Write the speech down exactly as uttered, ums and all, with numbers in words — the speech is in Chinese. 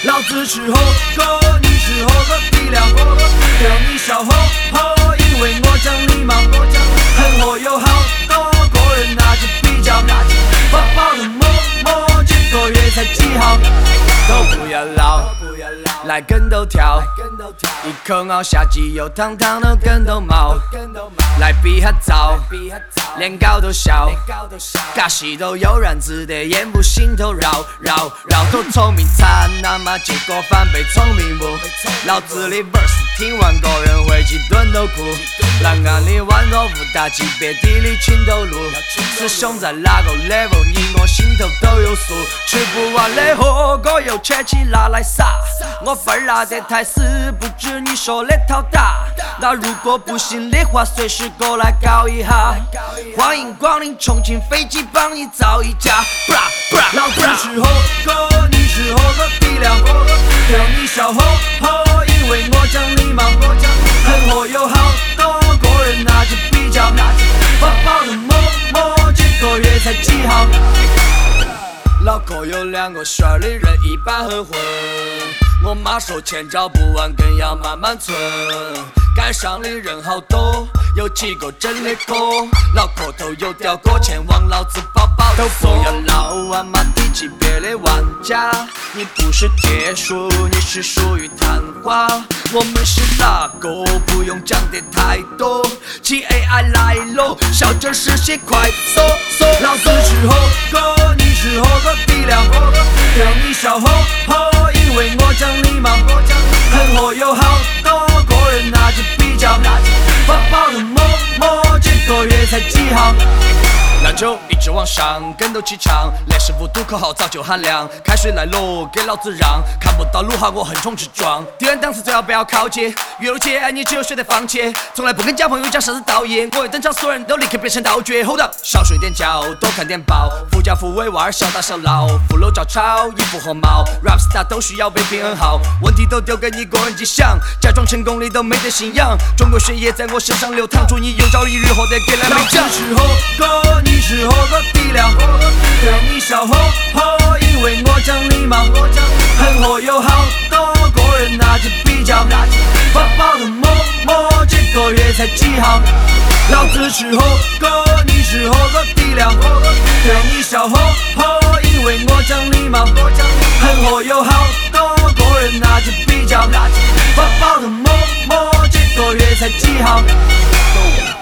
老子是猴哥，你是猴哥鼻梁，对你笑呵呵，因为我讲礼貌。很火有好多个人拿着比较，发包的某某几个月才几号，都不要闹，来跟头跳，一口咬下去有汤汤的跟头毛，来比哈早，连高都笑，尬戏都悠然自得，言不心头绕绕绕头聪明惨，那么结果反被聪明误。老子的 verse 听完个人回去蹲都哭，栏杆里宛若武大级别地理情都路，师兄在哪个 level， 你我心头都有数。吃不完的火锅又切起拿来撒，我份儿拿得太死，不止你说的套大。那如果不行的话，随时过来搞一下。欢迎光临重庆飞机，帮你造一架。老子是猴哥，你是猴哥鼻梁，对你笑呵呵，因为我讲礼貌。很火有好多个人拿着比较，发包的某某几个月才几号。脑壳有两个旋儿的人一般很混，我妈说钱找不完，更要慢慢存。街上的人好多，有几个真的哥，脑壳头有屌哥，钱往老子包包头不要闹完马低级别的玩家，你不是铁树，你是属于昙花。我们是哪个？不用讲的太多。T A I 来喽，笑着实现快速速。老子是猴哥，你是猴哥鼻梁，对你笑呵呵，因为我讲礼貌。很火有好多个人拿着比较，发包的某某几个月才几号。那就一直往上，跟头起唱，连师傅堵口号早就喊亮，开水来喽，给老子让，看不到路哈我横冲直撞，敌人档次最好不要靠近，越路界你只有选择放弃，从来不跟假朋友讲啥子道义，我一登场所有人都立刻变成道具。Hold up， 少睡点觉，多看点报，富家富为娃儿小打小闹，富楼照抄，衣服和毛 ，rap star 都需要被平衡好，问题都丢给你个人去想，假装成功你都没得信仰，中国血液在我身上流淌，祝你有朝一日获得给来美奖。老子是猴哥，你是猴哥鼻梁，对你笑呵呵，因为我讲礼貌。很火有好多个人拿着比较，发包的某某几个月才几号。老子是猴哥，你是猴哥鼻梁，对你笑呵呵，因为我讲礼貌。很火有好多个人拿着比较，发包的某某几个月才几号。